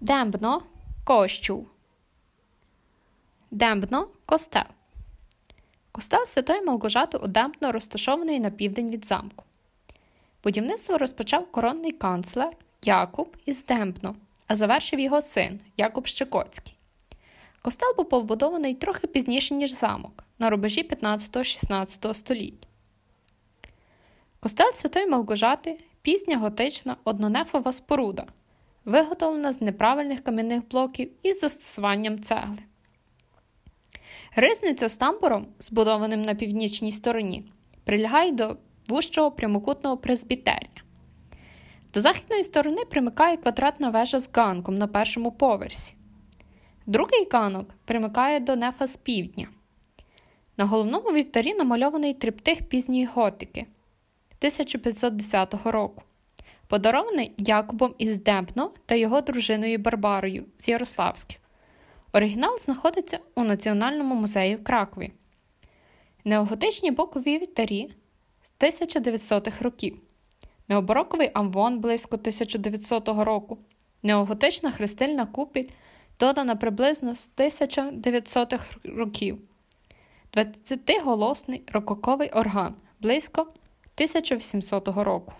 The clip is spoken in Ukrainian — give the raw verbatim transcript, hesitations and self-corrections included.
Дембно – кощув. Дембно – костел. Костел Святої Малгожати у Дембно розташований на південь від замку. Будівництво розпочав коронний канцлер Якуб із Дембно, а завершив його син Якуб Щекотський. Костел був побудований трохи пізніше, ніж замок, на рубежі п'ятнадцятого-шістнадцятого століть. Костел Святої Малгожати – пізня готична однонефова споруда, виготовлена з неправильних кам'яних блоків із застосуванням цегли. Ризниця з тамбуром, збудованим на північній стороні, прилягає до вужчого прямокутного презбітерія. До західної сторони примикає квадратна вежа з ганком на першому поверсі. Другий ганок примикає до нефа з півдня. На головному вівтарі намальований триптих пізньої готики тисяча п'ятсот десятого року, подарований Якубом із Дембно та його дружиною Барбарою з Ярославських. Оригінал знаходиться у Національному музеї в Кракові. Неоготичні бокові вівтарі з тисяча дев'ятсотих років, необароковий амвон близько тисяча дев'ятсотого року, неоготична хрестильна купіль додана приблизно з тисяча дев'ятсотих років, двадцятиголосний рококовий орган близько тисяча вісімсотого року.